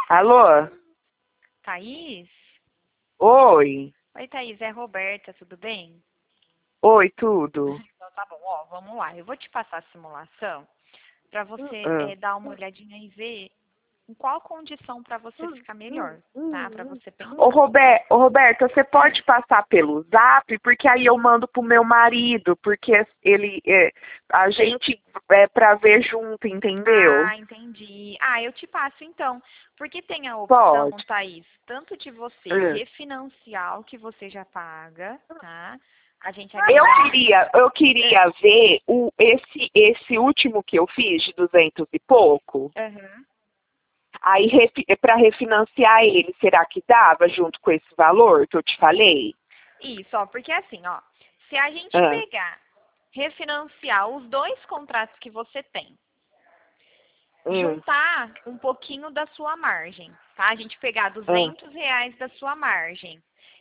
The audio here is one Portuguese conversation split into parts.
Alô? Thaís? Oi? Oi, Thaís, é a Roberta, tudo bem? Oi, tudo? Então tá bom, ó, vamos lá. Eu vou te passar a simulação para você Ah. dar uma olhadinha e ver em qual condição para você ficar melhor, tá? Para você Ô, pensar. Roberta, você pode passar pelo Zap? Porque aí eu mando pro meu marido, porque a gente é pra ver junto, entendeu? Ah, entendi. Ah, eu te passo então. Porque tem a opção, Pode. Thaís, tanto de você Ah. refinanciar o que você já paga, tá? A gente Eu agregar. queria, eu queria ver esse último que eu fiz de 200 e pouco. Aham. Aí, para refinanciar ele, será que dava junto com esse valor que eu te falei? Isso, ó, porque assim, ó, se a gente Ah. pegar, refinanciar os dois contratos que você tem, Hum. juntar um pouquinho da sua margem, tá? A gente pegar Ah. R$ 200 da sua margem,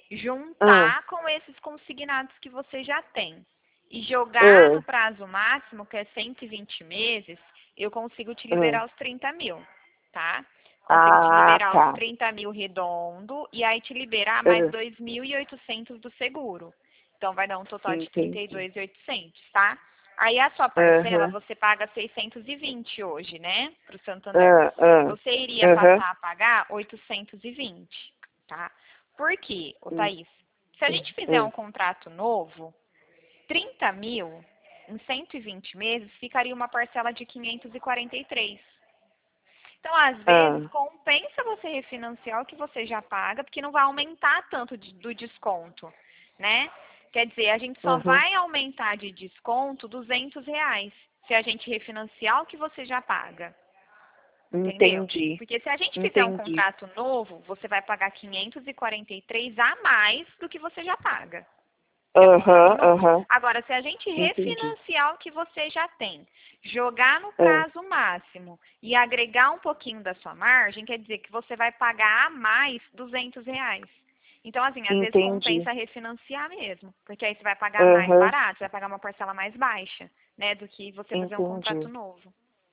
Ah. juntar com esses consignados que você já tem e jogar no Ah. prazo máximo, que é 120 meses, eu consigo te Ah. liberar os 30 mil, tá? Consigo te Ah, liberar os tá. 30 mil redondo e aí te liberar mais Ah. 2.800 do seguro. Então vai dar um total de Entendi. 32.800, tá? Aí a sua parcela Aham. você paga 620 hoje, né? Para o Santander. Ah. Ah. Você iria Aham. passar a pagar 820, tá? Por quê, ô Hum. Thaís? Se a gente fizer Hum. um contrato novo, 30 mil em 120 meses, ficaria uma parcela de 543. Então, às vezes, Ah. compensa você refinanciar o que você já paga, porque não vai aumentar tanto do desconto, né? Quer dizer, a gente só Aham. vai aumentar de desconto R$ 200 se a gente refinanciar o que você já paga. Entendeu? Entendi. Porque se a gente fizer um Entendi. contrato novo, você vai pagar 543 a mais do que você já paga. Que é um contrato Aham. novo. Aham. Agora, se a gente Entendi. refinanciar o que você já tem, jogar no Ah. prazo máximo e agregar um pouquinho da sua margem, quer dizer que você vai pagar a mais R$ 200. Então, assim, às vezes Entendi. compensa refinanciar mesmo, porque aí você vai pagar mais Aham. barato, você vai pagar uma parcela mais baixa, né, do que você fazer um contrato Entendi. novo.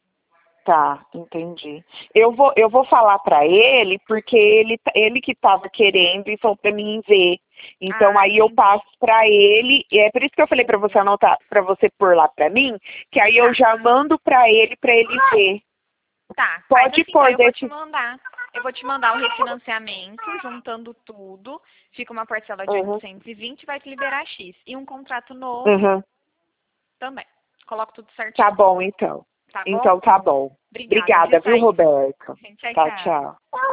Tá, entendi. Eu vou falar pra ele, porque ele que tava querendo e falou pra mim ver. Então Ah, aí eu entendi. passo pra ele, e é por isso que eu falei pra você anotar, pra você pôr lá pra mim, que aí eu Tá. já mando pra ele ver. Tá, faz Pode assim então, pôr eu vou te desse. mandar. Eu vou te mandar o refinanciamento, juntando tudo. Fica uma parcela de Uhum, 820, vai te liberar X. E um contrato novo uhum. também. Coloco tudo Tá certinho. bom, então. Tá bom? Então tá bom. Obrigada, viu, Obrigada, viu, Thaís? Roberto? Tchau, Tá, tchau. tchau.